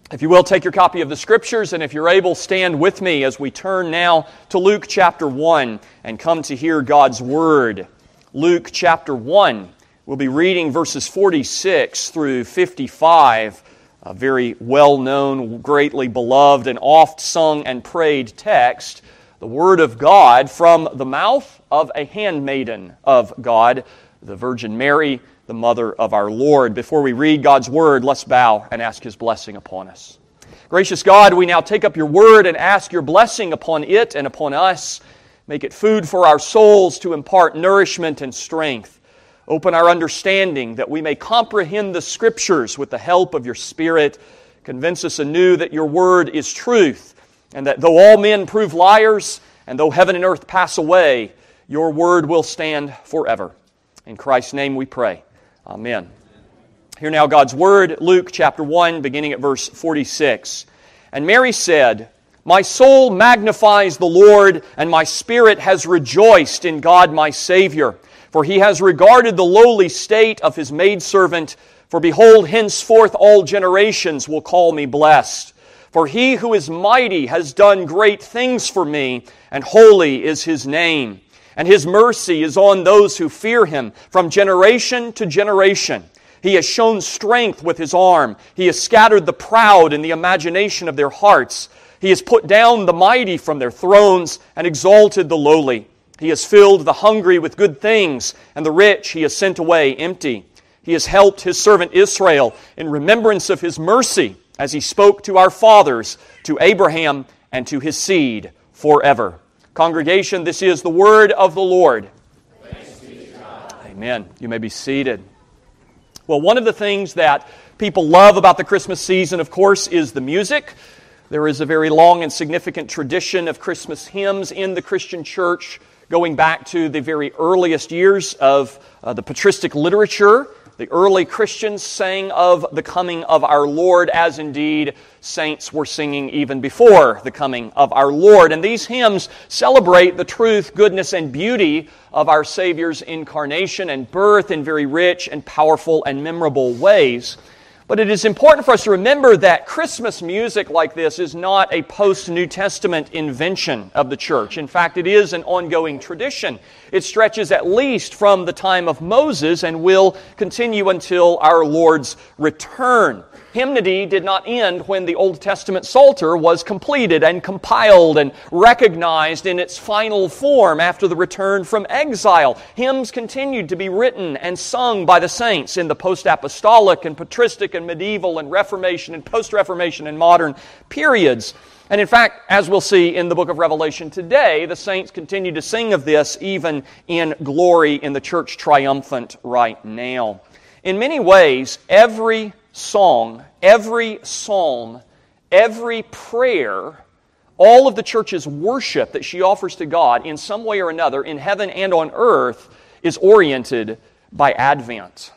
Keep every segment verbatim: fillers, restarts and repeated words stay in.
If you will, take your copy of the Scriptures, and if you're able, stand with me as we turn now to Luke chapter one and come to hear God's Word. Luke chapter one, we'll be reading verses forty-six through fifty-five, a very well-known, greatly beloved, and oft-sung and prayed text, the Word of God from the mouth of a handmaiden of God, the Virgin Mary, the Mother of our Lord. Before we read God's Word, let's bow and ask His blessing upon us. Gracious God, we now take up your Word and ask your blessing upon it and upon us. Make it food for our souls to impart nourishment and strength. Open our understanding that we may comprehend the Scriptures with the help of your Spirit. Convince us anew that your Word is truth, and that though all men prove liars, and though heaven and earth pass away, your Word will stand forever. In Christ's name we pray. Amen. Hear now God's Word, Luke chapter one, beginning at verse forty-six. And Mary said, "My soul magnifies the Lord, and my spirit has rejoiced in God my Savior. For He has regarded the lowly state of His maidservant. For behold, henceforth all generations will call me blessed. For He who is mighty has done great things for me, and holy is His name. And His mercy is on those who fear Him from generation to generation. He has shown strength with His arm. He has scattered the proud in the imagination of their hearts. He has put down the mighty from their thrones and exalted the lowly. He has filled the hungry with good things, and the rich He has sent away empty. He has helped His servant Israel in remembrance of His mercy, as He spoke to our fathers, to Abraham, and to his seed forever." Congregation, this is the word of the Lord. Thanks be to God. Amen. You may be seated. Well, one of the things that people love about the Christmas season, of course, is the music. There is a very long and significant tradition of Christmas hymns in the Christian church, going back to the very earliest years of uh, the patristic literature. The early Christians sang of the coming of our Lord, as indeed saints were singing even before the coming of our Lord. And these hymns celebrate the truth, goodness, and beauty of our Savior's incarnation and birth in very rich and powerful and memorable ways. But it is important for us to remember that Christmas music like this is not a post-New Testament invention of the church. In fact, it is an ongoing tradition. It stretches at least from the time of Moses and will continue until our Lord's return. Hymnody did not end when the Old Testament Psalter was completed and compiled and recognized in its final form after the return from exile. Hymns continued to be written and sung by the saints in the post-apostolic and patristic and medieval and Reformation and post-Reformation and modern periods. And in fact, as we'll see in the book of Revelation today, the saints continue to sing of this even in glory in the church triumphant right now. In many ways, every song, every psalm, every prayer, all of the church's worship that she offers to God in some way or another in heaven and on earth is oriented by Advent.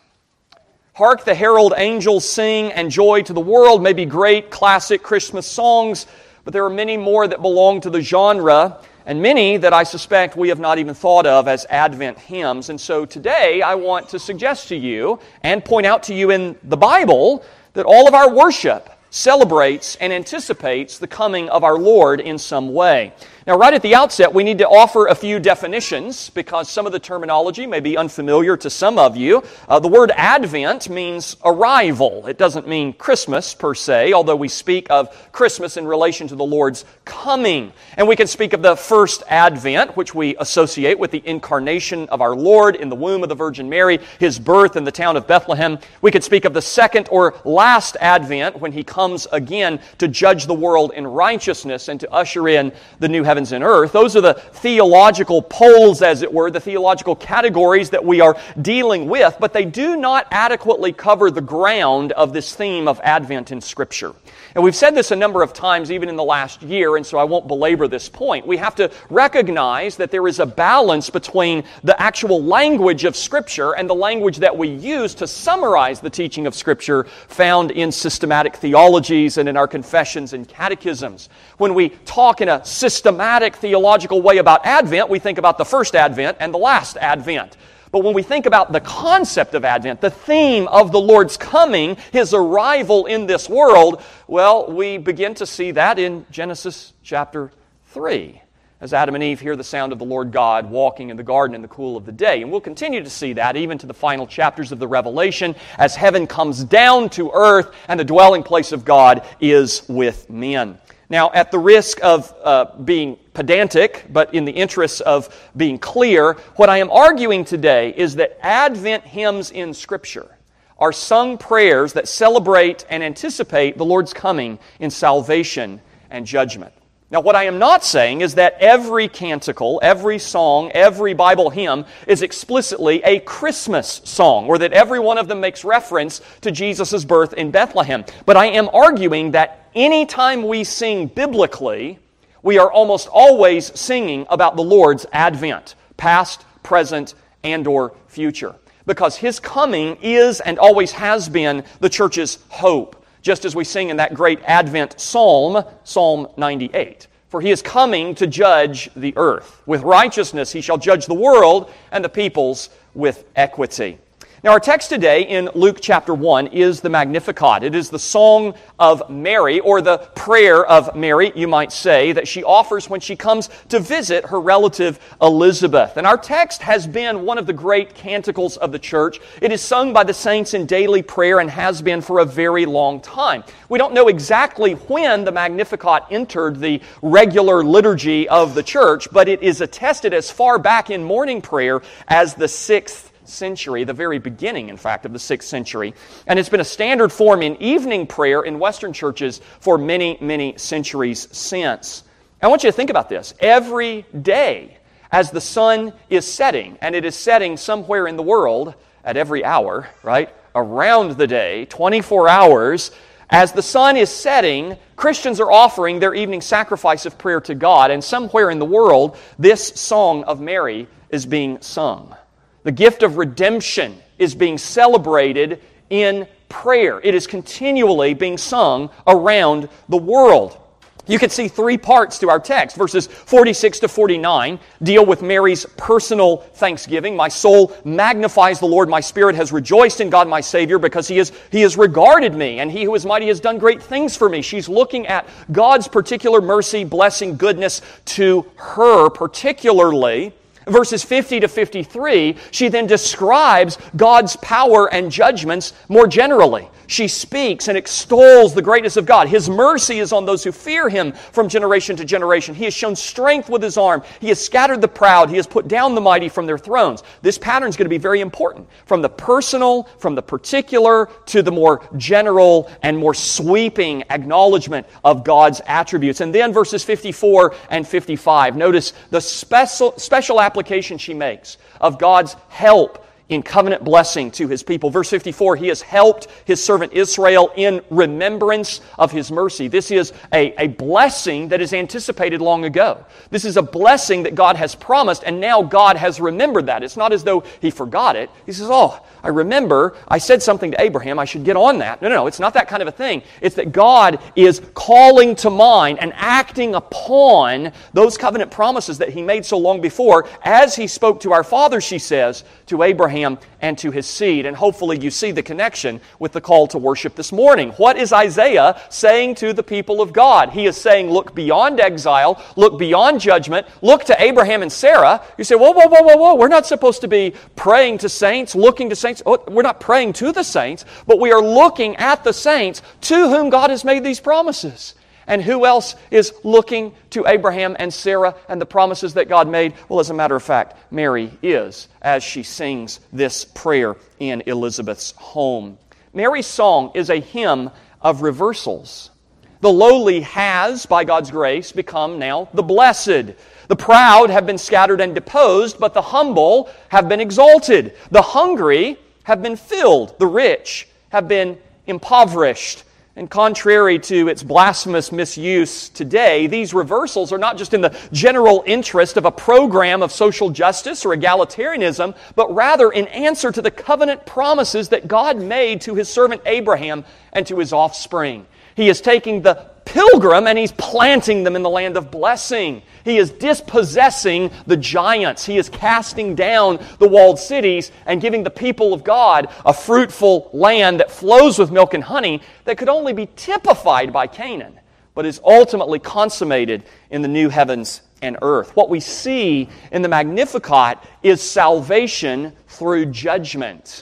Hark the herald angels sing, and joy to the world may be great classic Christmas songs, but there are many more that belong to the genre, and many that I suspect we have not even thought of as Advent hymns. And so today I want to suggest to you and point out to you in the Bible that all of our worship celebrates and anticipates the coming of our Lord in some way. Now, right at the outset, we need to offer a few definitions because some of the terminology may be unfamiliar to some of you. Uh, the word Advent means arrival. It doesn't mean Christmas per se, although we speak of Christmas in relation to the Lord's coming. And we can speak of the first Advent, which we associate with the incarnation of our Lord in the womb of the Virgin Mary, His birth in the town of Bethlehem. We could speak of the second or last Advent when He comes again to judge the world in righteousness and to usher in the new heavens and earth. Those are the theological poles, as it were, the theological categories that we are dealing with, but they do not adequately cover the ground of this theme of Advent in Scripture. And we've said this a number of times, even in the last year, and so I won't belabor this point. We have to recognize that there is a balance between the actual language of Scripture and the language that we use to summarize the teaching of Scripture found in systematic theologies and in our confessions and catechisms. When we talk in a systematic theological way about Advent, we think about the first Advent and the last Advent. But when we think about the concept of Advent, the theme of the Lord's coming, His arrival in this world, well, we begin to see that in Genesis chapter three, as Adam and Eve hear the sound of the Lord God walking in the garden in the cool of the day. And we'll continue to see that even to the final chapters of the Revelation as heaven comes down to earth and the dwelling place of God is with men. Now, at the risk of uh, being pedantic, but in the interest of being clear, what I am arguing today is that Advent hymns in Scripture are sung prayers that celebrate and anticipate the Lord's coming in salvation and judgment. Now, what I am not saying is that every canticle, every song, every Bible hymn is explicitly a Christmas song, or that every one of them makes reference to Jesus' birth in Bethlehem. But I am arguing that anytime we sing biblically, we are almost always singing about the Lord's advent, past, present, and or future. Because His coming is and always has been the church's hope. Just as we sing in that great Advent psalm, Psalm ninety-eight. For He is coming to judge the earth. With righteousness He shall judge the world, and the peoples with equity. Now our text today in Luke chapter one is the Magnificat. It is the song of Mary, or the prayer of Mary, you might say, that she offers when she comes to visit her relative Elizabeth. And our text has been one of the great canticles of the church. It is sung by the saints in daily prayer and has been for a very long time. We don't know exactly when the Magnificat entered the regular liturgy of the church, but it is attested as far back in morning prayer as the sixth century, the very beginning, in fact, of the sixth century. And it's been a standard form in evening prayer in Western churches for many, many centuries since. I want you to think about this. Every day, as the sun is setting, and it is setting somewhere in the world at every hour, right, around the day, twenty-four hours, as the sun is setting, Christians are offering their evening sacrifice of prayer to God, and somewhere in the world, this song of Mary is being sung. The gift of redemption is being celebrated in prayer. It is continually being sung around the world. You can see three parts to our text. Verses forty-six to forty-nine deal with Mary's personal thanksgiving. My soul magnifies the Lord. My spirit has rejoiced in God my Savior because He has, he has regarded me, and He who is mighty has done great things for me. She's looking at God's particular mercy, blessing, goodness to her particularly. Verses fifty to fifty-three, she then describes God's power and judgments more generally. She speaks and extols the greatness of God. His mercy is on those who fear Him from generation to generation. He has shown strength with His arm. He has scattered the proud. He has put down the mighty from their thrones. This pattern is going to be very important. From the personal, from the particular, to the more general and more sweeping acknowledgement of God's attributes. And then verses fifty-four and fifty-five. Notice the special, special application she makes of God's help in covenant blessing to His people. Verse fifty-four, He has helped His servant Israel in remembrance of His mercy. This is a, a blessing that is anticipated long ago. This is a blessing that God has promised, and now God has remembered that. It's not as though He forgot it. He says, oh, I remember I said something to Abraham. I should get on that. No, no, no. It's not that kind of a thing. It's that God is calling to mind and acting upon those covenant promises that He made so long before, as He spoke to our fathers, she says, to Abraham and to his seed. And hopefully you see the connection with the call to worship this morning. What is Isaiah saying to the people of God? He is saying, look beyond exile, look beyond judgment, look to Abraham and Sarah. You say, whoa, whoa, whoa, whoa, whoa, we're not supposed to be praying to saints, looking to saints. Oh, we're not praying to the saints, but we are looking at the saints to whom God has made these promises. And who else is looking to Abraham and Sarah and the promises that God made? Well, as a matter of fact, Mary is, as she sings this prayer in Elizabeth's home. Mary's song is a hymn of reversals. The lowly has, by God's grace, become now the blessed. The proud have been scattered and deposed, but the humble have been exalted. The hungry have been filled. The rich have been impoverished. And contrary to its blasphemous misuse today, these reversals are not just in the general interest of a program of social justice or egalitarianism, but rather in answer to the covenant promises that God made to His servant Abraham and to his offspring. He is taking the pilgrim and he's planting them in the land of blessing. He is dispossessing the giants. He is casting down the walled cities and giving the people of God a fruitful land that flows with milk and honey that could only be typified by Canaan, but is ultimately consummated in the new heavens and earth. What we see in the Magnificat is salvation through judgment.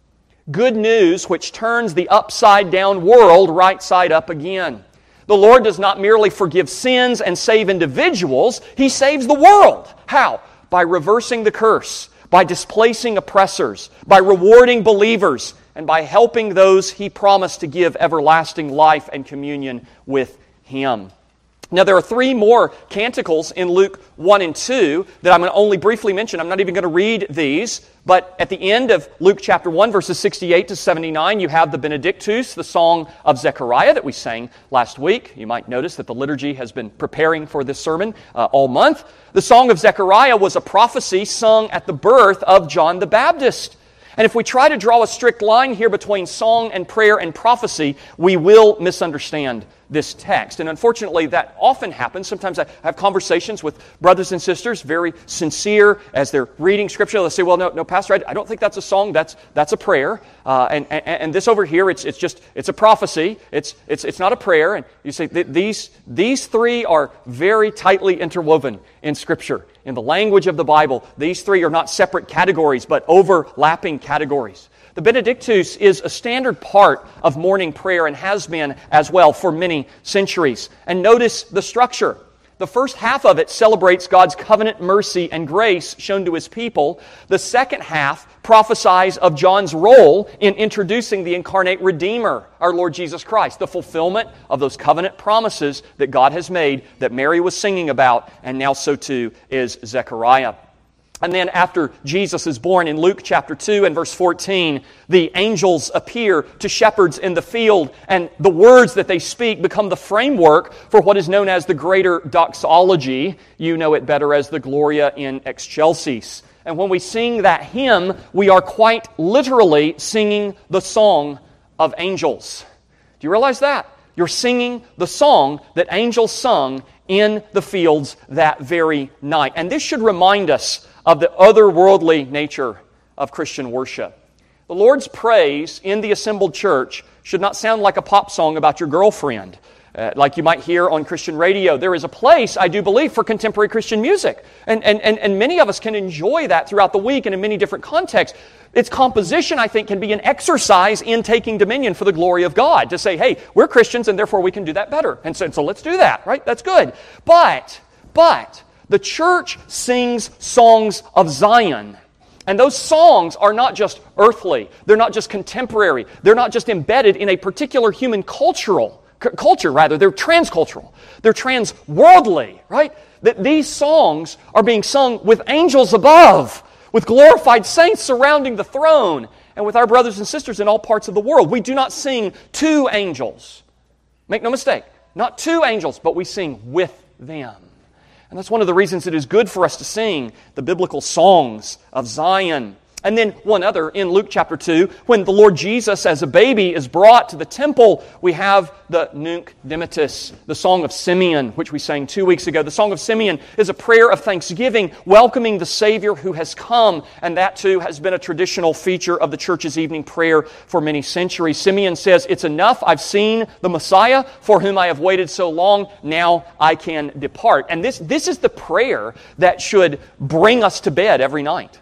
Good news which turns the upside-down world right side up again. The Lord does not merely forgive sins and save individuals, He saves the world. How? By reversing the curse, by displacing oppressors, by rewarding believers, and by helping those He promised to give everlasting life and communion with Him. Now, there are three more canticles in Luke one and two that I'm going to only briefly mention. I'm not even going to read these, but at the end of Luke chapter one, verses sixty-eight to seventy-nine, you have the Benedictus, the song of Zechariah that we sang last week. You might notice that the liturgy has been preparing for this sermon uh, all month. The song of Zechariah was a prophecy sung at the birth of John the Baptist. And if we try to draw a strict line here between song and prayer and prophecy, we will misunderstand this text. And unfortunately, that often happens. Sometimes I have conversations with brothers and sisters, very sincere, as they're reading Scripture. They'll say, well, no, no, Pastor, I, I don't think that's a song. That's that's a prayer. Uh, and, and and this over here, it's it's just, it's a prophecy. It's it's it's not a prayer. And you say, these these three are very tightly interwoven in Scripture. In the language of the Bible, these three are not separate categories, but overlapping categories. The Benedictus is a standard part of morning prayer and has been as well for many centuries. And notice the structure. The first half of it celebrates God's covenant mercy and grace shown to His people. The second half prophesies of John's role in introducing the incarnate Redeemer, our Lord Jesus Christ, the fulfillment of those covenant promises that God has made, that Mary was singing about, and now so too is Zechariah. And then after Jesus is born in Luke chapter two and verse fourteen, the angels appear to shepherds in the field, and the words that they speak become the framework for what is known as the greater doxology. You know it better as the Gloria in Excelsis. And when we sing that hymn, we are quite literally singing the song of angels. Do you realize that? You're singing the song that angels sung in the fields that very night. And this should remind us of the otherworldly nature of Christian worship. The Lord's praise in the assembled church should not sound like a pop song about your girlfriend, uh, like you might hear on Christian radio. There is a place, I do believe, for contemporary Christian music. And, and, and, and many of us can enjoy that throughout the week and in many different contexts. Its composition, I think, can be an exercise in taking dominion for the glory of God. To say, hey, we're Christians and therefore we can do that better. And so, so let's do that, right? That's good. But, but, the church sings songs of Zion. And those songs are not just earthly. They're not just contemporary. They're not just embedded in a particular human cultural, c- culture, rather. They're transcultural. They're transworldly, right? That these songs are being sung with angels above, with glorified saints surrounding the throne, and with our brothers and sisters in all parts of the world. We do not sing to angels. Make no mistake, not to angels, but we sing with them. And that's one of the reasons it is good for us to sing the biblical songs of Zion. And then one other, in Luke chapter two, when the Lord Jesus as a baby is brought to the temple, we have the Nunc Dimittis, the Song of Simeon, which we sang two weeks ago. The Song of Simeon is a prayer of thanksgiving, welcoming the Savior who has come, and that too has been a traditional feature of the church's evening prayer for many centuries. Simeon says, it's enough, I've seen the Messiah for whom I have waited so long, now I can depart. And this, this is the prayer that should bring us to bed every night.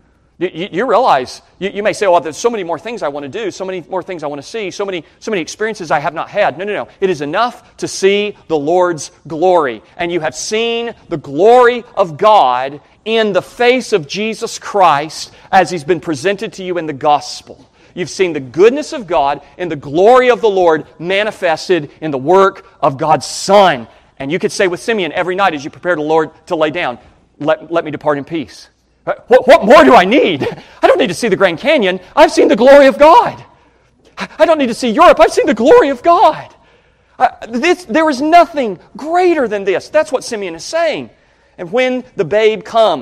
You, you realize, you, you may say, oh, there's so many more things I want to do, so many more things I want to see, so many, so many experiences I have not had. No, no, no. It is enough to see the Lord's glory. And you have seen the glory of God in the face of Jesus Christ as He's been presented to you in the gospel. You've seen the goodness of God and the glory of the Lord manifested in the work of God's Son. And you could say with Simeon every night as you prepare the Lord to lay down, let, let me depart in peace. What, what more do I need? I don't need to see the Grand Canyon. I've seen the glory of God. I don't need to see Europe. I've seen the glory of God. Uh, this, there is nothing greater than this. That's what Simeon is saying. And when the babe comes,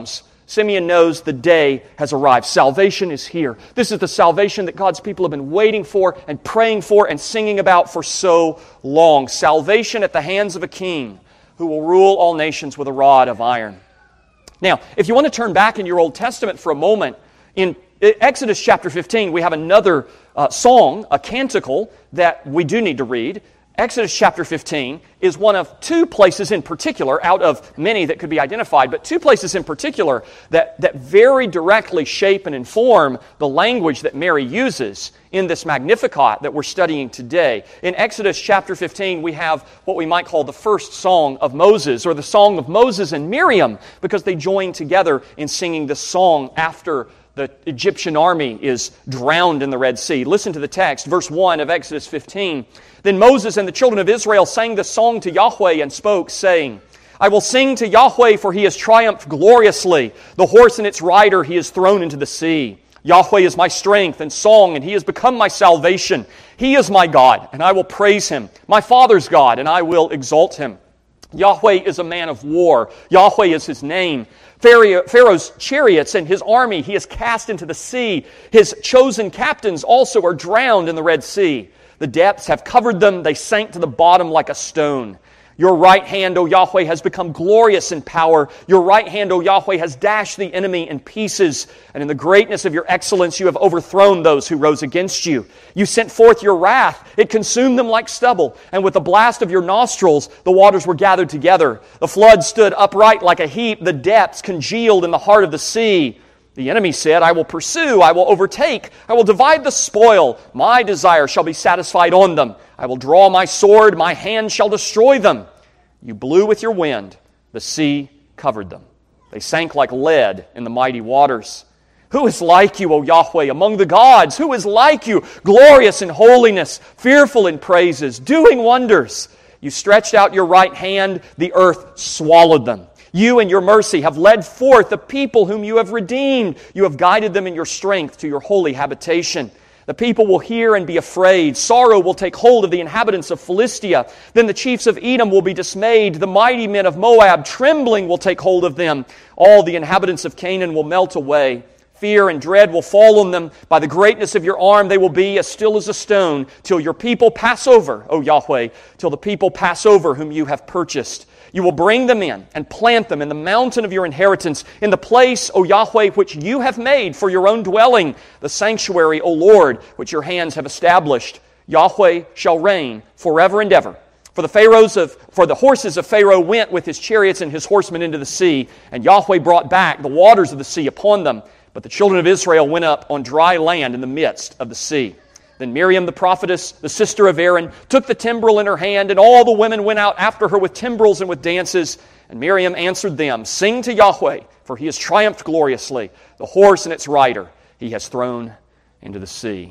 Simeon knows the day has arrived. Salvation is here. This is the salvation that God's people have been waiting for and praying for and singing about for so long. Salvation at the hands of a king who will rule all nations with a rod of iron. Now, if you want to turn back in your Old Testament for a moment, in Exodus chapter fifteen, we have another uh, song, a canticle, that we do need to read. Exodus chapter fifteen is one of two places in particular, out of many that could be identified, but two places in particular that, that very directly shape and inform the language that Mary uses in this Magnificat that we're studying today. In Exodus chapter fifteen, we have what we might call the first song of Moses, or the song of Moses and Miriam, because they join together in singing this song after the Egyptian army is drowned in the Red Sea. Listen to the text, verse one of Exodus fifteen. Then Moses and the children of Israel sang the song to Yahweh and spoke, saying, I will sing to Yahweh, for He has triumphed gloriously. The horse and its rider He has thrown into the sea. Yahweh is my strength and song, and He has become my salvation. He is my God, and I will praise Him. My Father's God, and I will exalt Him. Yahweh is a man of war. Yahweh is His name. Pharaoh's chariots and his army He has cast into the sea. His chosen captains also are drowned in the Red Sea. The depths have covered them. They sank to the bottom like a stone. Your right hand, O Yahweh, has become glorious in power. Your right hand, O Yahweh, has dashed the enemy in pieces. And in the greatness of your excellence, you have overthrown those who rose against you. You sent forth your wrath. It consumed them like stubble. And with the blast of your nostrils, the waters were gathered together. The flood stood upright like a heap. The depths congealed in the heart of the sea. The enemy said, I will pursue, I will overtake, I will divide the spoil. My desire shall be satisfied on them. I will draw my sword, my hand shall destroy them. You blew with your wind, the sea covered them. They sank like lead in the mighty waters. Who is like you, O Yahweh, among the gods? Who is like you, glorious in holiness, fearful in praises, doing wonders? You stretched out your right hand, the earth swallowed them. You in your mercy have led forth the people whom you have redeemed. You have guided them in your strength to your holy habitation. The people will hear and be afraid. Sorrow will take hold of the inhabitants of Philistia. Then the chiefs of Edom will be dismayed. The mighty men of Moab, trembling, will take hold of them. All the inhabitants of Canaan will melt away. Fear and dread will fall on them. By the greatness of your arm they will be as still as a stone, till your people pass over, O Yahweh, till the people pass over whom you have purchased. You will bring them in and plant them in the mountain of your inheritance, in the place, O Yahweh, which you have made for your own dwelling, the sanctuary, O Lord, which your hands have established. Yahweh shall reign forever and ever. For the Pharaohs of, for the horses of Pharaoh went with his chariots and his horsemen into the sea, and Yahweh brought back the waters of the sea upon them. But the children of Israel went up on dry land in the midst of the sea. Then Miriam the prophetess, the sister of Aaron, took the timbrel in her hand, and all the women went out after her with timbrels and with dances. And Miriam answered them, Sing to Yahweh, for He has triumphed gloriously. The horse and its rider He has thrown into the sea.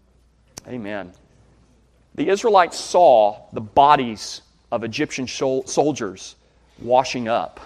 Amen. The Israelites saw the bodies of Egyptian soldiers washing up.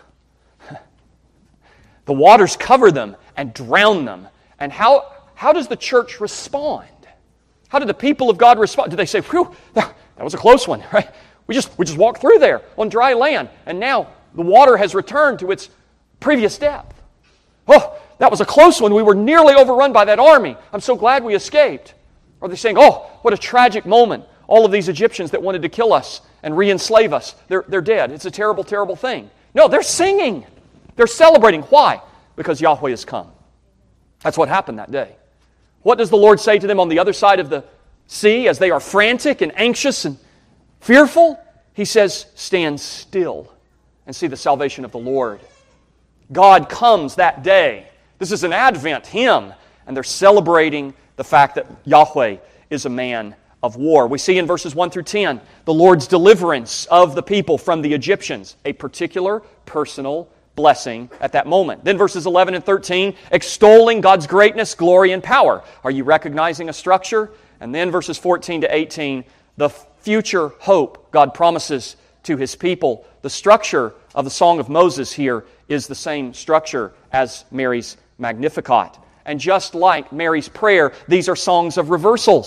The waters cover them and drown them. And how, how does the church respond? How did the people of God respond? Did they say, whew, that was a close one, right? We just, we just walked through there on dry land, and now the water has returned to its previous depth. Oh, that was a close one. We were nearly overrun by that army. I'm so glad we escaped. Or are they saying, oh, what a tragic moment. All of these Egyptians that wanted to kill us and re-enslave us, they're, they're dead. It's a terrible, terrible thing. No, they're singing. They're celebrating. Why? Because Yahweh has come. That's what happened that day. What does the Lord say to them on the other side of the sea as they are frantic and anxious and fearful? He says, stand still and see the salvation of the Lord. God comes that day. This is an Advent hymn, and they're celebrating the fact that Yahweh is a man of war. We see in verses one through ten the Lord's deliverance of the people from the Egyptians, a particular personal blessing at that moment. Then verses eleven and thirteen, extolling God's greatness, glory, and power. Are you recognizing a structure? And then verses fourteen to eighteen, the future hope God promises to His people. The structure of the Song of Moses here is the same structure as Mary's Magnificat. And just like Mary's prayer, these are songs of reversals.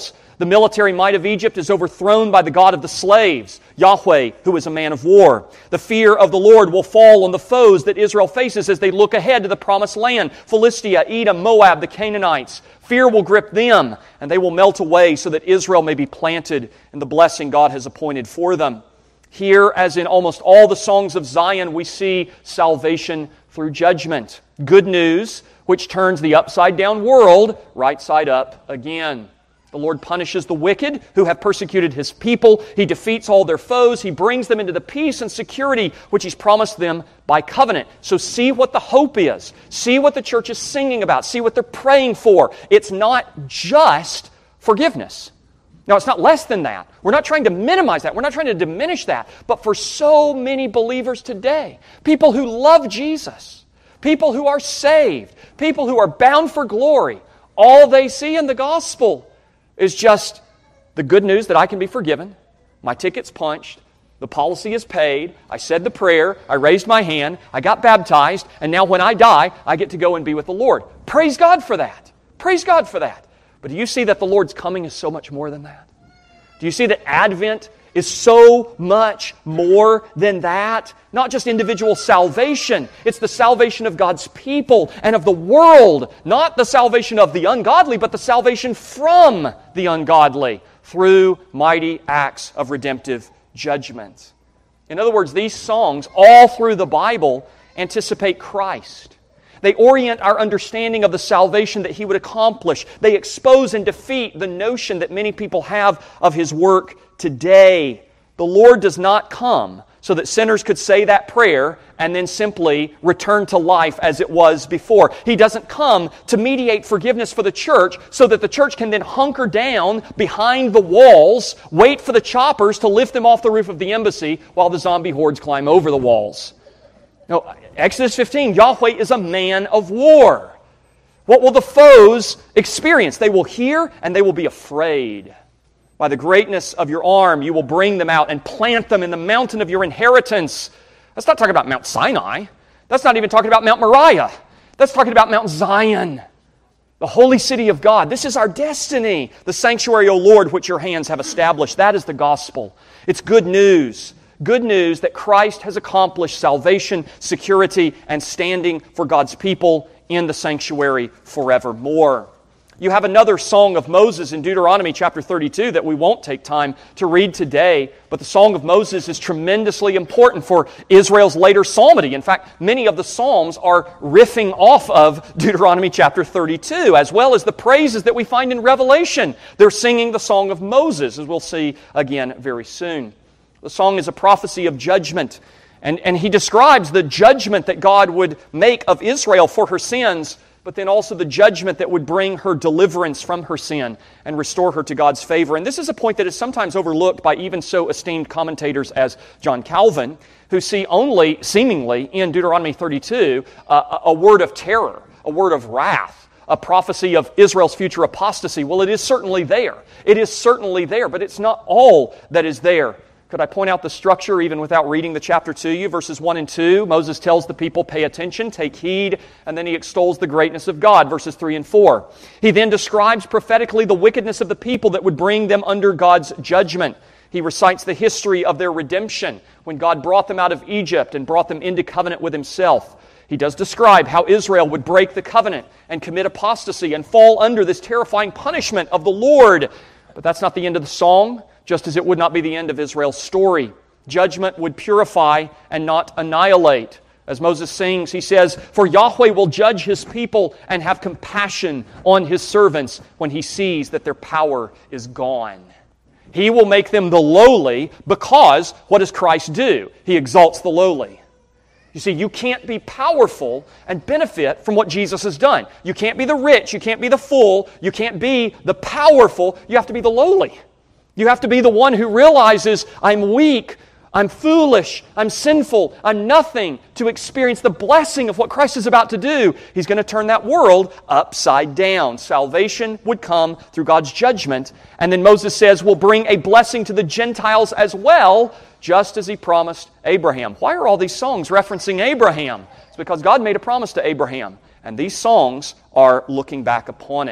The military might of Egypt is overthrown by the God of the slaves, Yahweh, who is a man of war. The fear of the Lord will fall on the foes that Israel faces as they look ahead to the promised land, Philistia, Edom, Moab, the Canaanites. Fear will grip them, and they will melt away so that Israel may be planted in the blessing God has appointed for them. Here, as in almost all the songs of Zion, we see salvation through judgment. Good news, which turns the upside-down world right side up again. The Lord punishes the wicked who have persecuted His people. He defeats all their foes. He brings them into the peace and security which He's promised them by covenant. So see what the hope is. See what the church is singing about. See what they're praying for. It's not just forgiveness. Now, it's not less than that. We're not trying to minimize that. We're not trying to diminish that. But for so many believers today, people who love Jesus, people who are saved, people who are bound for glory, all they see in the gospel is just the good news that I can be forgiven, my ticket's punched, the policy is paid, I said the prayer, I raised my hand, I got baptized, and now when I die, I get to go and be with the Lord. Praise God for that. Praise God for that. But do you see that the Lord's coming is so much more than that? Do you see that Advent is so much more than that? Not just individual salvation. It's the salvation of God's people and of the world. Not the salvation of the ungodly, but the salvation from the ungodly through mighty acts of redemptive judgment. In other words, these songs all through the Bible anticipate Christ. They orient our understanding of the salvation that He would accomplish. They expose and defeat the notion that many people have of His work today. The Lord does not come so that sinners could say that prayer and then simply return to life as it was before. He doesn't come to mediate forgiveness for the church so that the church can then hunker down behind the walls, wait for the choppers to lift them off the roof of the embassy while the zombie hordes climb over the walls. No, Exodus fifteen, Yahweh is a man of war. What will the foes experience? They will hear and they will be afraid. By the greatness of your arm, you will bring them out and plant them in the mountain of your inheritance. That's not talking about Mount Sinai. That's not even talking about Mount Moriah. That's talking about Mount Zion, the holy city of God. This is our destiny. The sanctuary, O Lord, which your hands have established. That is the gospel. It's good news. Good news that Christ has accomplished salvation, security, and standing for God's people in the sanctuary forevermore. You have another song of Moses in Deuteronomy chapter thirty-two that we won't take time to read today, but the Song of Moses is tremendously important for Israel's later psalmody. In fact, many of the psalms are riffing off of Deuteronomy chapter thirty-two, as well as the praises that we find in Revelation. They're singing the Song of Moses, as we'll see again very soon. The song is a prophecy of judgment, and, and he describes the judgment that God would make of Israel for her sins, but then also the judgment that would bring her deliverance from her sin and restore her to God's favor. And this is a point that is sometimes overlooked by even so esteemed commentators as John Calvin, who see only, seemingly, in Deuteronomy thirty-two, uh, a word of terror, a word of wrath, a prophecy of Israel's future apostasy. Well, it is certainly there. It is certainly there, but it's not all that is there. Could I point out the structure even without reading the chapter to you? Verses one and two, Moses tells the people, pay attention, take heed, and then he extols the greatness of God, verses three and four. He then describes prophetically the wickedness of the people that would bring them under God's judgment. He recites the history of their redemption, when God brought them out of Egypt and brought them into covenant with Himself. He does describe how Israel would break the covenant and commit apostasy and fall under this terrifying punishment of the Lord. But that's not the end of the song, just as it would not be the end of Israel's story. Judgment would purify and not annihilate. As Moses sings, he says, for Yahweh will judge His people and have compassion on His servants when He sees that their power is gone. He will make them the lowly because what does Christ do? He exalts the lowly. You see, you can't be powerful and benefit from what Jesus has done. You can't be the rich, you can't be the full, you can't be the powerful, you have to be the lowly. You have to be the one who realizes, I'm weak, I'm foolish, I'm sinful, I'm nothing to experience the blessing of what Christ is about to do. He's going to turn that world upside down. Salvation would come through God's judgment. And then Moses says, we'll bring a blessing to the Gentiles as well, just as He promised Abraham. Why are all these songs referencing Abraham? It's because God made a promise to Abraham, and these songs are looking back upon it.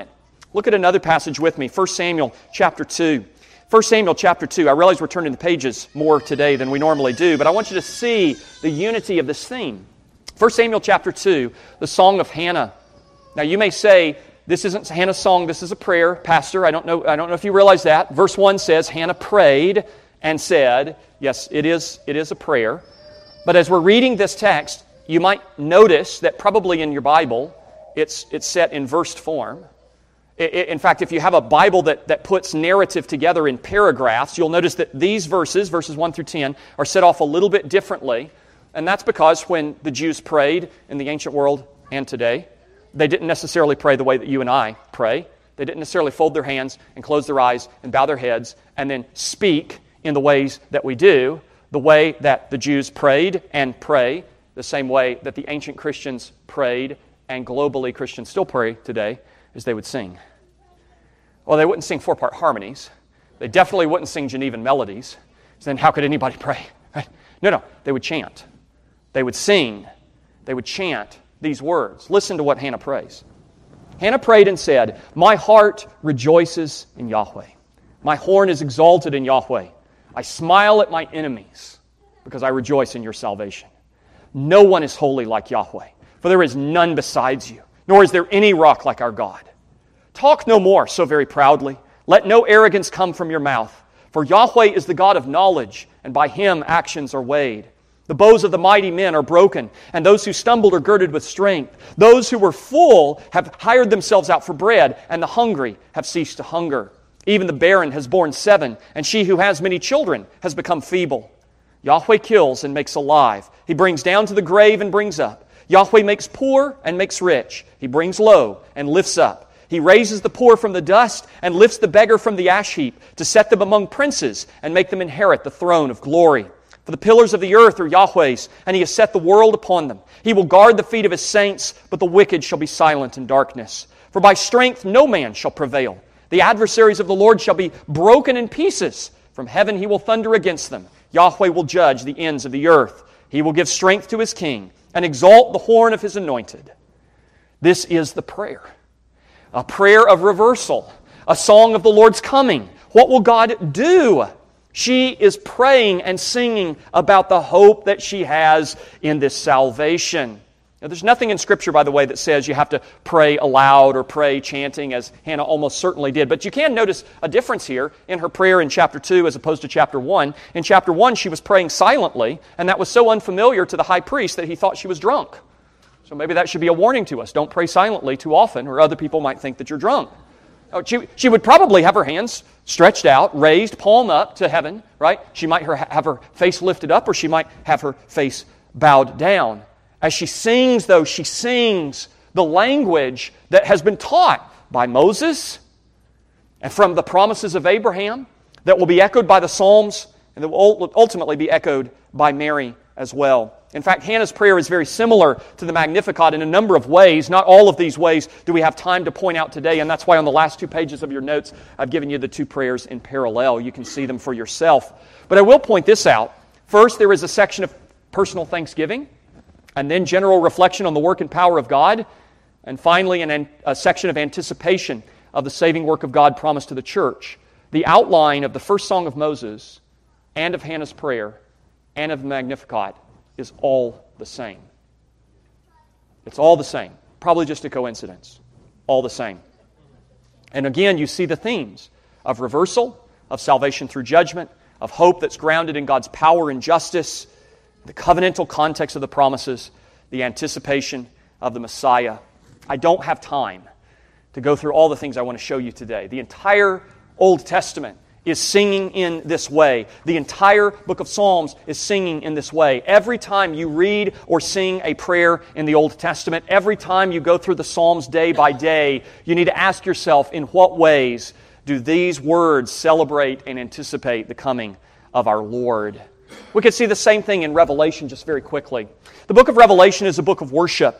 Look at another passage with me, First Samuel chapter two. First Samuel chapter two. I realize we're turning the pages more today than we normally do, but I want you to see the unity of this theme. First Samuel chapter two, the Song of Hannah. Now you may say, this isn't Hannah's song, this is a prayer. Pastor, I don't know, I don't know if you realize that. Verse one says, Hannah prayed and said, yes, it is, it is a prayer. But as we're reading this text, you might notice that probably in your Bible, it's, it's set in versed form. In fact, if you have a Bible that, that puts narrative together in paragraphs, you'll notice that these verses, verses one through ten, are set off a little bit differently. And that's because when the Jews prayed in the ancient world and today, they didn't necessarily pray the way that you and I pray. They didn't necessarily fold their hands and close their eyes and bow their heads and then speak in the ways that we do, the way that the Jews prayed and pray, the same way that the ancient Christians prayed and globally Christians still pray today, is they would sing. Well, they wouldn't sing four-part harmonies. They definitely wouldn't sing Genevan melodies. So then how could anybody pray? Right? No, no. They would chant. They would sing. They would chant these words. Listen to what Hannah prays. Hannah prayed and said, My heart rejoices in Yahweh. My horn is exalted in Yahweh. I smile at my enemies because I rejoice in your salvation. No one is holy like Yahweh, for there is none besides you, nor is there any rock like our God. Talk no more so very proudly. Let no arrogance come from your mouth. For Yahweh is the God of knowledge, and by Him actions are weighed. The bows of the mighty men are broken, and those who stumbled are girded with strength. Those who were full have hired themselves out for bread, and the hungry have ceased to hunger. Even the barren has borne seven, and she who has many children has become feeble. Yahweh kills and makes alive. He brings down to the grave and brings up. Yahweh makes poor and makes rich. He brings low and lifts up. He raises the poor from the dust and lifts the beggar from the ash heap to set them among princes and make them inherit the throne of glory. For the pillars of the earth are Yahweh's, and He has set the world upon them. He will guard the feet of His saints, but the wicked shall be silent in darkness. For by strength no man shall prevail. The adversaries of the Lord shall be broken in pieces. From heaven He will thunder against them. Yahweh will judge the ends of the earth. He will give strength to His king and exalt the horn of His anointed. This is the prayer. A prayer of reversal. A song of the Lord's coming. What will God do? She is praying and singing about the hope that she has in this salvation. Now, there's nothing in Scripture, by the way, that says you have to pray aloud or pray chanting, as Hannah almost certainly did. But you can notice a difference here in her prayer in chapter two as opposed to chapter one. In chapter one, she was praying silently, and that was so unfamiliar to the high priest that he thought she was drunk. So maybe that should be a warning to us. Don't pray silently too often, or other people might think that you're drunk. Oh, she, she would probably have her hands stretched out, raised, palm up to heaven, right? She might her, have her face lifted up, or she might have her face bowed down. As she sings, though, she sings the language that has been taught by Moses and from the promises of Abraham that will be echoed by the Psalms and that will ultimately be echoed by Mary as well. In fact, Hannah's prayer is very similar to the Magnificat in a number of ways. Not all of these ways do we have time to point out today, and that's why on the last two pages of your notes, I've given you the two prayers in parallel. You can see them for yourself. But I will point this out. First, there is a section of personal thanksgiving, and then general reflection on the work and power of God, and finally an, a section of anticipation of the saving work of God promised to the church. The outline of the first song of Moses and of Hannah's prayer and of the Magnificat is all the same. It's all the same. Probably just a coincidence. All the same. And again, you see the themes of reversal, of salvation through judgment, of hope that's grounded in God's power and justice, the covenantal context of the promises, the anticipation of the Messiah. I don't have time to go through all the things I want to show you today. The entire Old Testament is singing in this way. The entire book of Psalms is singing in this way. Every time you read or sing a prayer in the Old Testament, every time you go through the Psalms day by day, you need to ask yourself, in what ways do these words celebrate and anticipate the coming of our Lord? We can see the same thing in Revelation just very quickly. The book of Revelation is a book of worship.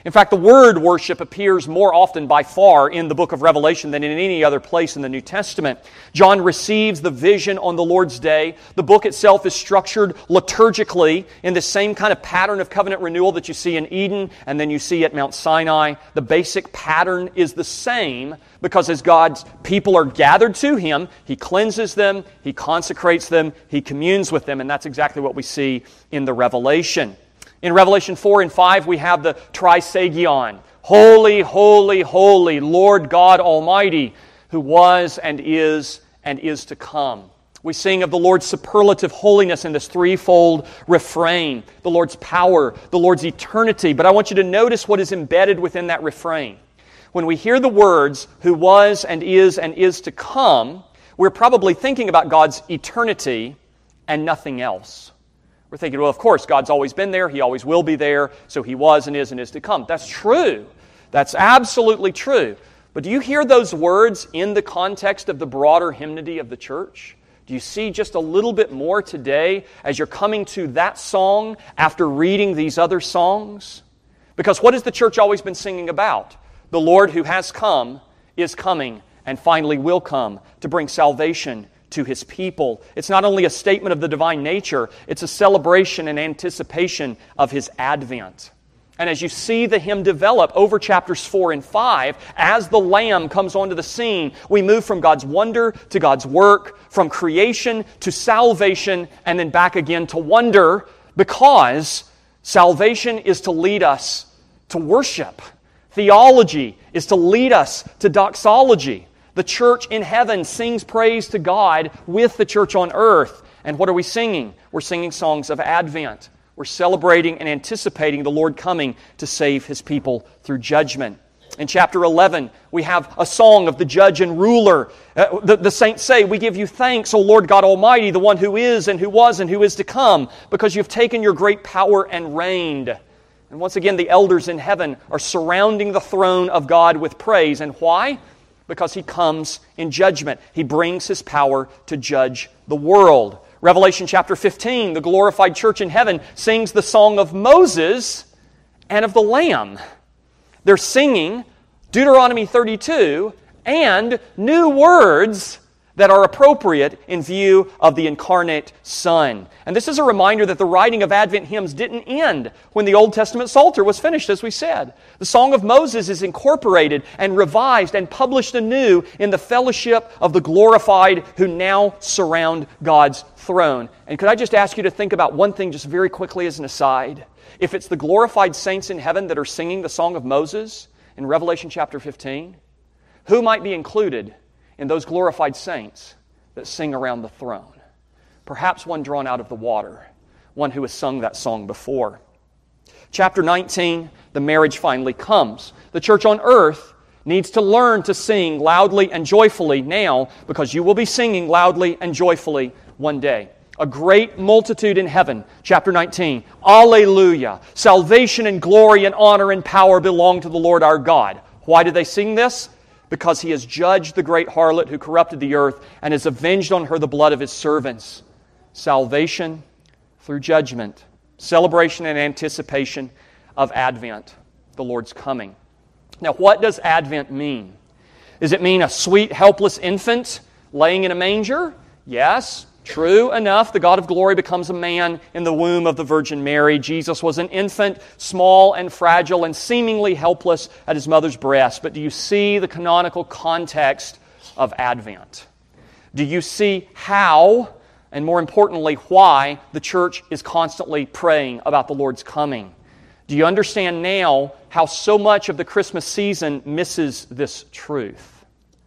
In fact, the word worship appears more often by far in the book of Revelation than in any other place in the New Testament. John receives the vision on the Lord's Day. The book itself is structured liturgically in the same kind of pattern of covenant renewal that you see in Eden and then you see at Mount Sinai. The basic pattern is the same because as God's people are gathered to Him, He cleanses them, He consecrates them, He communes with them, and that's exactly what we see in the Revelation. In Revelation four and five, we have the Trisagion. Holy, holy, holy, Lord God Almighty, who was and is and is to come. We sing of the Lord's superlative holiness in this threefold refrain. The Lord's power, the Lord's eternity. But I want you to notice what is embedded within that refrain. When we hear the words, who was and is and is to come, we're probably thinking about God's eternity and nothing else. We're thinking, well, of course, God's always been there. He always will be there. So He was and is and is to come. That's true. That's absolutely true. But do you hear those words in the context of the broader hymnody of the church? Do you see just a little bit more today as you're coming to that song after reading these other songs? Because what has the church always been singing about? The Lord who has come is coming and finally will come to bring salvation to His people. It's not only a statement of the divine nature, it's a celebration and anticipation of His advent. And as you see the hymn develop over chapters four and five, as the Lamb comes onto the scene, we move from God's wonder to God's work, from creation to salvation, and then back again to wonder, because salvation is to lead us to worship. Theology is to lead us to doxology. The church in heaven sings praise to God with the church on earth. And what are we singing? We're singing songs of Advent. We're celebrating and anticipating the Lord coming to save His people through judgment. In chapter eleven, we have a song of the judge and ruler. Uh, the, the saints say, we give you thanks, O Lord God Almighty, the one who is and who was and who is to come, because you've taken your great power and reigned. And once again, the elders in heaven are surrounding the throne of God with praise. And why? Because He comes in judgment. He brings His power to judge the world. Revelation chapter fifteen, the glorified church in heaven sings the song of Moses and of the Lamb. They're singing Deuteronomy thirty-two and new words that are appropriate in view of the incarnate Son. And this is a reminder that the writing of Advent hymns didn't end when the Old Testament Psalter was finished, as we said. The Song of Moses is incorporated and revised and published anew in the fellowship of the glorified who now surround God's throne. And could I just ask you to think about one thing just very quickly as an aside? If it's the glorified saints in heaven that are singing the Song of Moses in Revelation chapter fifteen, who might be included in those glorified saints that sing around the throne? Perhaps one drawn out of the water, one who has sung that song before. Chapter nineteen, the marriage finally comes. The church on earth needs to learn to sing loudly and joyfully now, because you will be singing loudly and joyfully one day. A great multitude in heaven, chapter nineteen, Alleluia! Salvation and glory and honor and power belong to the Lord our God. Why do they sing this? Because He has judged the great harlot who corrupted the earth and has avenged on her the blood of His servants. Salvation through judgment, celebration and anticipation of Advent, the Lord's coming. Now, what does Advent mean? Does it mean a sweet, helpless infant laying in a manger? Yes. True enough, the God of glory becomes a man in the womb of the Virgin Mary. Jesus was an infant, small and fragile and seemingly helpless at His mother's breast. But do you see the canonical context of Advent? Do you see how, and more importantly, why the church is constantly praying about the Lord's coming? Do you understand now how so much of the Christmas season misses this truth?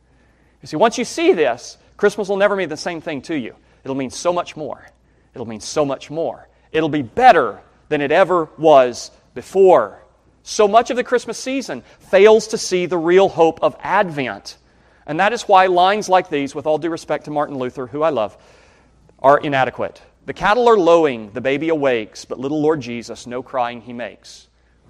You see, once you see this, Christmas will never mean the same thing to you. It'll mean so much more. It'll mean so much more. It'll be better than it ever was before. So much of the Christmas season fails to see the real hope of Advent. And that is why lines like these, with all due respect to Martin Luther, who I love, are inadequate. The cattle are lowing, the baby awakes, but little Lord Jesus, no crying He makes.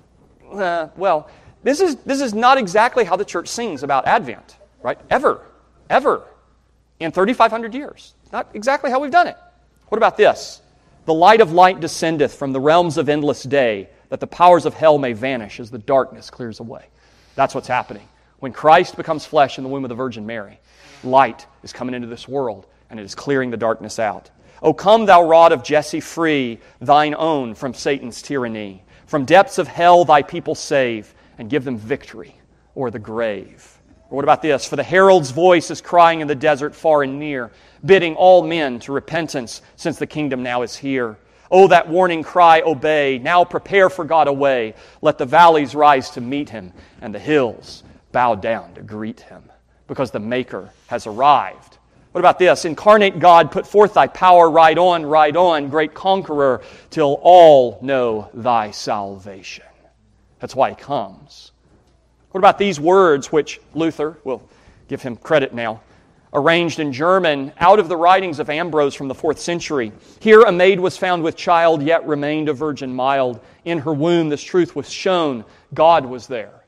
Uh, well, this is, this is not exactly how the church sings about Advent, right? Ever. Ever. In thirty-five hundred years. Not exactly how we've done it. What about this? The light of light descendeth from the realms of endless day. that the powers of hell may vanish as the darkness clears away. That's what's happening. When Christ becomes flesh in the womb of the Virgin Mary, light is coming into this world, and it is clearing the darkness out. O come, thou rod of Jesse, free thine own from Satan's tyranny. From depths of hell thy people save, and give them victory o'er the grave. Or what about this? For the herald's voice is crying in the desert far and near, bidding all men to repentance, since the kingdom now is here. Oh, that warning cry obey. Now prepare for God a way. Let the valleys rise to meet Him, and the hills bow down to greet Him, because the Maker has arrived. What about this? Incarnate God, put forth thy power, ride on, ride on, great conqueror, till all know thy salvation. That's why He comes. What about these words, which Luther, will give him credit now, arranged in German out of the writings of Ambrose from the fourth century? Here a maid was found with child, yet remained a virgin mild. In her womb this truth was shown, God was there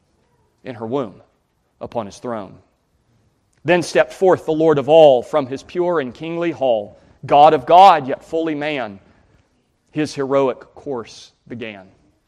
in her womb upon His throne. Then stepped forth the Lord of all from His pure and kingly hall, God of God, yet fully man. His heroic course began.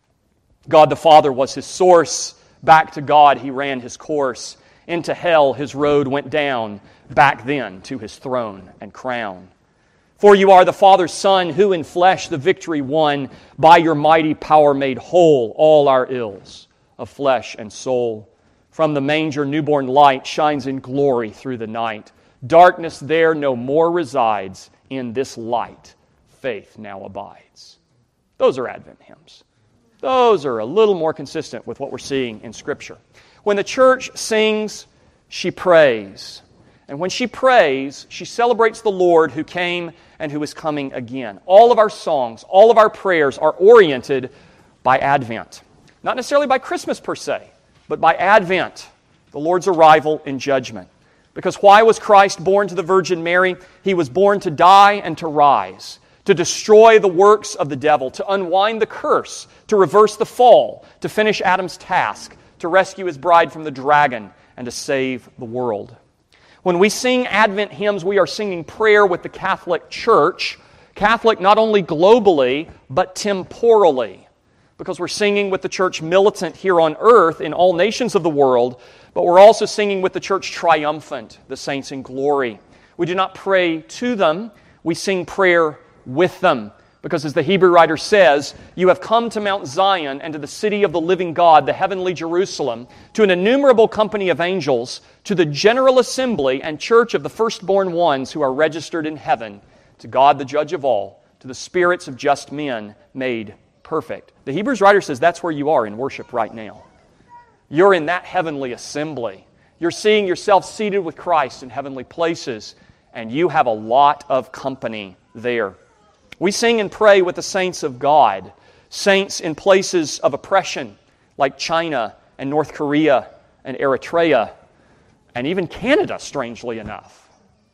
God the Father was His source. Back to God He ran His course. Into hell His road went down. Back then to His throne and crown. For you are the Father's Son, who in flesh the victory won, by your mighty power made whole all our ills of flesh and soul. From the manger newborn light shines in glory through the night. Darkness there no more resides. In this light faith now abides. Those are Advent hymns. Those are a little more consistent with what we're seeing in Scripture. When the church sings, she prays. And when she prays, she celebrates the Lord who came and who is coming again. All of our songs, all of our prayers are oriented by Advent. Not necessarily by Christmas per se, but by Advent, the Lord's arrival in judgment. Because why was Christ born to the Virgin Mary? He was born to die and to rise, to destroy the works of the devil, to unwind the curse, to reverse the fall, to finish Adam's task, to rescue his bride from the dragon, and to save the world. When we sing Advent hymns, we are singing prayer with the Catholic Church, Catholic not only globally, but temporally. Because we're singing with the church militant here on earth in all nations of the world, but we're also singing with the church triumphant, the saints in glory. We do not pray to them, we sing prayer with them. Because as the Hebrew writer says, you have come to Mount Zion and to the city of the living God, the heavenly Jerusalem, to an innumerable company of angels, to the general assembly and church of the firstborn ones who are registered in heaven, to God the judge of all, to the spirits of just men made perfect. The Hebrews writer says that's where you are in worship right now. You're in that heavenly assembly. You're seeing yourself seated with Christ in heavenly places, and you have a lot of company there. We sing and pray with the saints of God, saints in places of oppression like China and North Korea and Eritrea and even Canada, strangely enough.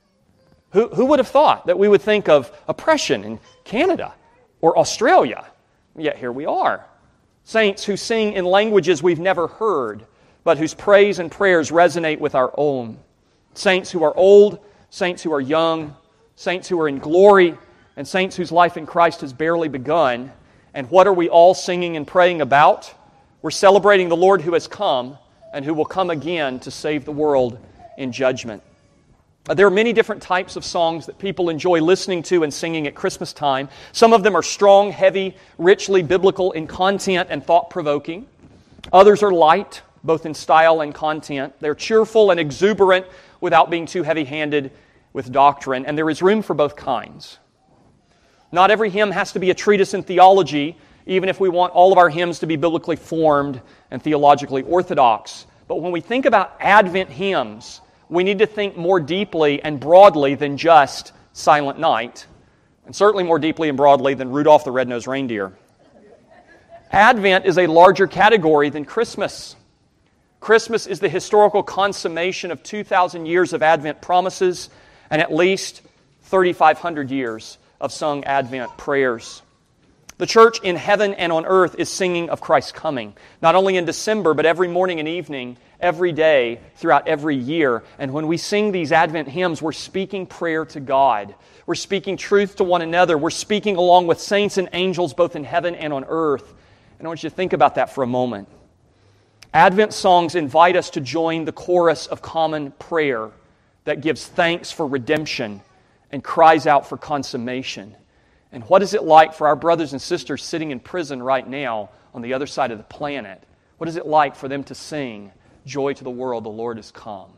Who, who would have thought that we would think of oppression in Canada or Australia? Yet here we are. Saints who sing in languages we've never heard, but whose praise and prayers resonate with our own. Saints who are old, saints who are young, saints who are in glory, and saints whose life in Christ has barely begun. And what are we all singing and praying about? We're celebrating the Lord who has come and who will come again to save the world in judgment. There are many different types of songs that people enjoy listening to and singing at Christmas time. Some of them are strong, heavy, richly biblical in content and thought-provoking. Others are light, both in style and content. They're cheerful and exuberant without being too heavy-handed with doctrine, and there is room for both kinds. Not every hymn has to be a treatise in theology, even if we want all of our hymns to be biblically formed and theologically orthodox. But when we think about Advent hymns, we need to think more deeply and broadly than just Silent Night, and certainly more deeply and broadly than Rudolph the Red-Nosed Reindeer. Advent is a larger category than Christmas. Christmas is the historical consummation of two thousand years of Advent promises and at least thirty-five hundred years of sung Advent prayers. The church in heaven and on earth is singing of Christ's coming, not only in December, but every morning and evening, every day, throughout every year. And when we sing these Advent hymns, we're speaking prayer to God. We're speaking truth to one another. We're speaking along with saints and angels both in heaven and on earth. And I want you to think about that for a moment. Advent songs invite us to join the chorus of common prayer that gives thanks for redemption and cries out for consummation. And what is it like for our brothers and sisters sitting in prison right now on the other side of the planet? What is it like for them to sing, "Joy to the world, the Lord is come"?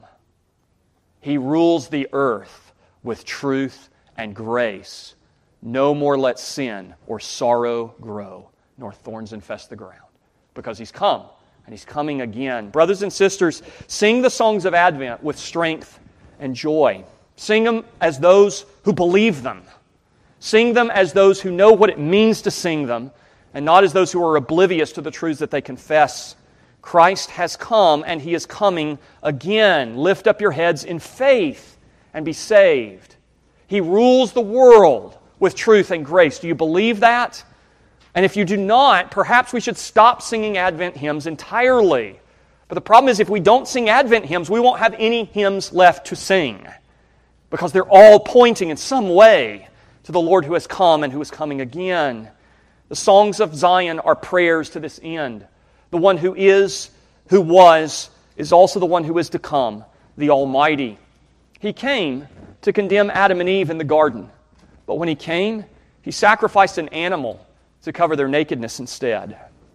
He rules the earth with truth and grace. No more let sin or sorrow grow, nor thorns infest the ground. Because He's come, and He's coming again. Brothers and sisters, sing the songs of Advent with strength and joy. Sing them as those who believe them. Sing them as those who know what it means to sing them, and not as those who are oblivious to the truths that they confess. Christ has come, and He is coming again. Lift up your heads in faith and be saved. He rules the world with truth and grace. Do you believe that? And if you do not, perhaps we should stop singing Advent hymns entirely. But the problem is, if we don't sing Advent hymns, we won't have any hymns left to sing, because they're all pointing in some way to the Lord who has come and who is coming again. The songs of Zion are prayers to this end. The one who is, who was, is also the one who is to come, the Almighty. He came to condemn Adam and Eve in the garden. But when He came, He sacrificed an animal to cover their nakedness instead.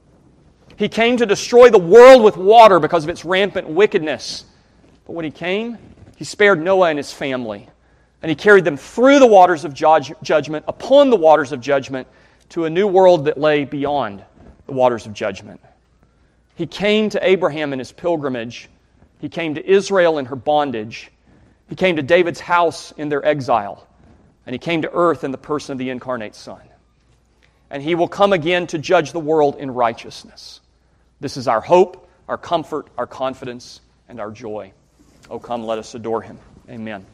He came to destroy the world with water because of its rampant wickedness. But when He came, He spared Noah and his family. And He carried them through the waters of judge, judgment, upon the waters of judgment, to a new world that lay beyond the waters of judgment. He came to Abraham in his pilgrimage. He came to Israel in her bondage. He came to David's house in their exile. And He came to earth in the person of the incarnate Son. And He will come again to judge the world in righteousness. This is our hope, our comfort, our confidence, and our joy. Oh, come, let us adore Him. Amen.